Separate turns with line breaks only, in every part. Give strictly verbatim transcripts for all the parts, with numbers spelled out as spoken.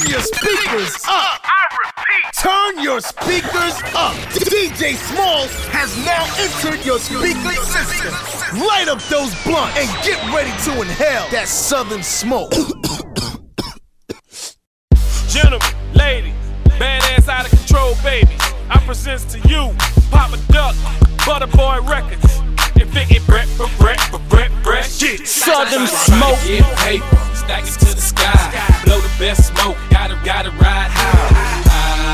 Turn your speakers up.
I repeat.
Turn your speakers up. D J Smalls has now entered your speaker system. Light up those blunts and get ready to inhale that southern smoke.
Gentlemen, ladies, badass out of control babies, I present to you Papa Duck, Butterboy Records, and Biggie Brett, Brett, Brett, Brett, shit. Southern smoke.
Get paper, stack it to the sky, blow the best smoke, gotta, gotta ride high.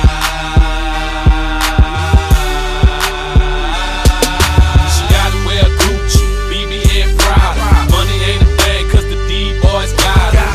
She gotta wear Gucci, B B and Prada. Money ain't a thing, cause the D-boys got it.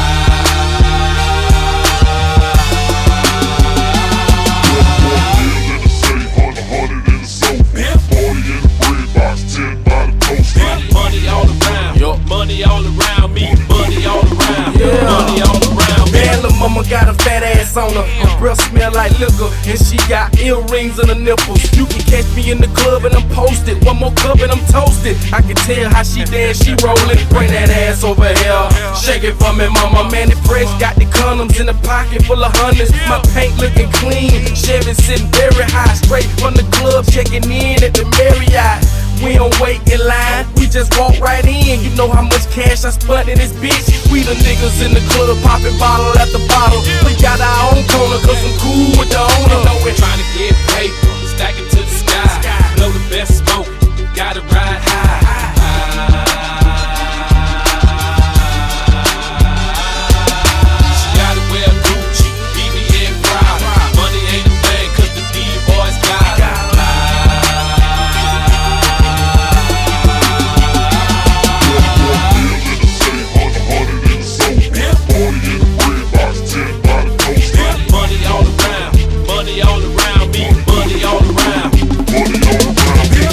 Money all around, yo. Money all around me, money all around, yeah. Money all around me.
Man, lil' mama got a fat ass on her. Her breath smell like liquor, and she got earrings on her nipples. You can catch me in the club and I'm posted. One more cup and I'm toasted. I can tell how she dance, she rollin'. Bring that ass over here, shake it for me, mama. Man, it fresh, got the condoms in the pocket full of hundreds. My paint looking clean, Chevy sitting very high. Straight from the club, checking in at the Marriott. We don't wait in line, we just walk right in. You know how much cash I spent in this bitch. We the niggas in the club popping bottle after bottle. We got our own corner cause I'm cool with the owner.
You know we're trying to get paper, stack it to the sky, blow the best